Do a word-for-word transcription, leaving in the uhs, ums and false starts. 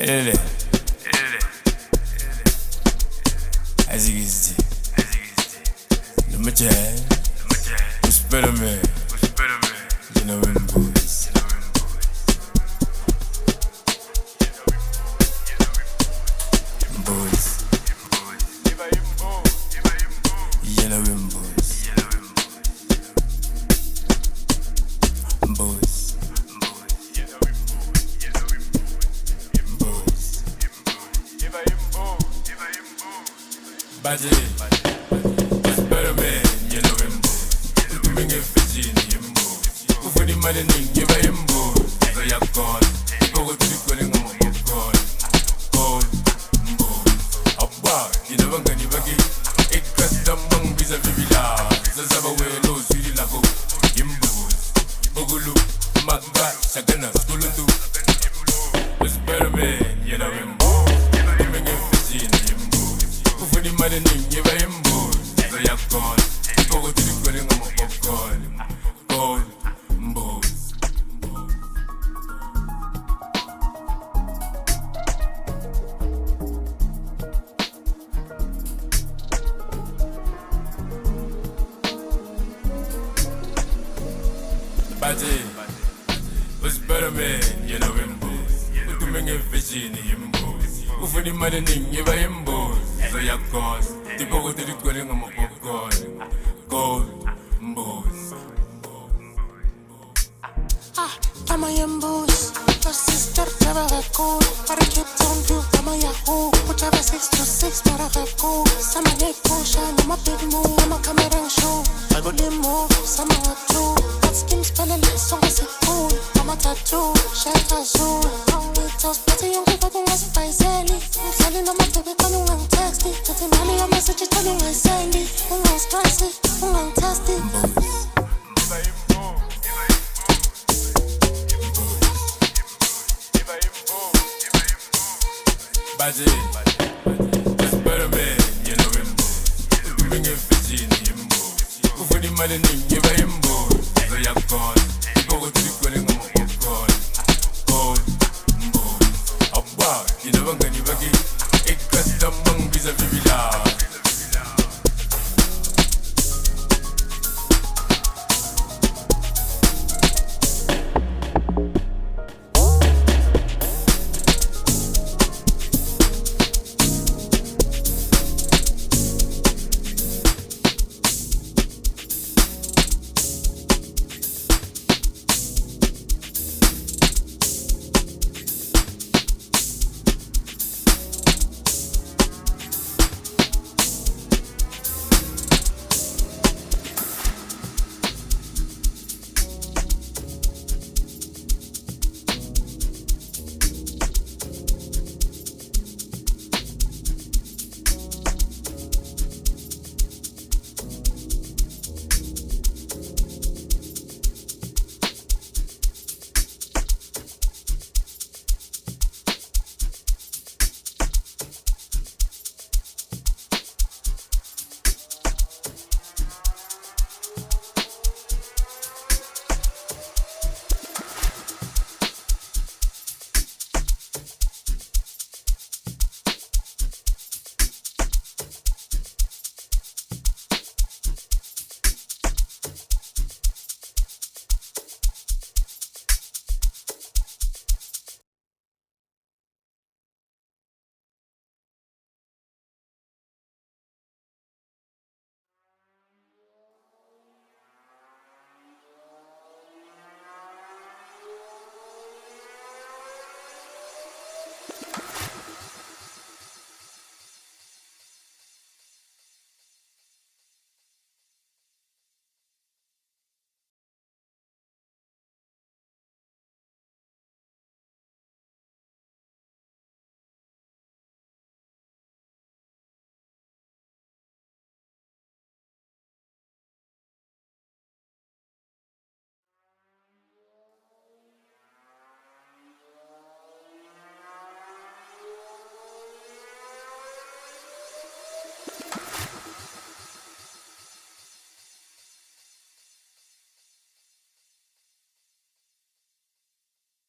Elele. Azigizdi. Lumajay. Uspelame. You know him boys. Boys. You know him boys. Boys. Baje, Spider-Man, you know him boy. You bring a fish in him boy. Who for the money, give him boy. So you're gone. Go to the calling of my God. God, boy. A bar, you know I'm gonna bagi. It cuts the mung visa vivila. The Zabawe knows you like a him boy. Bogulu, Magda, Sagana, Skulutu. Spider-Man, you know him boy. You bring a fish in him boy. Who for the money, give him boy. So you're gone. Go to the calling of my God. God, boy. Baje, was better man, you know him boys. Who to make a fish in him boys. Who for the money, give him boys. So you're gone. The go to the calling of my God. God, boys. Ah, I'm a young boss. Your sister never had cool. But I kept on you, I'm a yahoo. Whichever six to six, but I have cool. Some a neck push, I'm a big move. I'm a camera show. I go limo, some a have two. That skin spelling like song is it cool. I'm a tattoo, shelter zoo. It was better young people who was by Sally. I'm selling on my baby, calling on texty. Getting money on message, telling my Sandy. I'm not stressy, I'm not testy. Baje, Spider-Man, you know him boy. You bring a fish in him boy. Who for the money, give him boy. So you're gone. Go to the calling of my God. God, boy. A bar, you know I'm gonna bagi. It cuts the mung visa vivila.